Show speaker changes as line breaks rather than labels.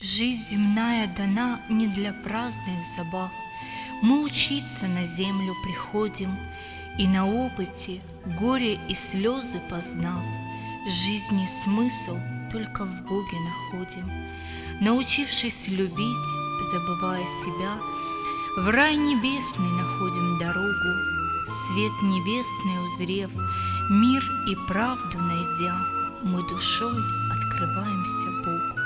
Жизнь земная дана не для праздных забав. Мы учиться на землю приходим, и на опыте горе и слезы познав, жизни смысл только в Боге находим. Научившись любить, забывая себя, в рай небесный находим дорогу, свет небесный узрев, мир и правду найдя, мы душой открываемся Богу.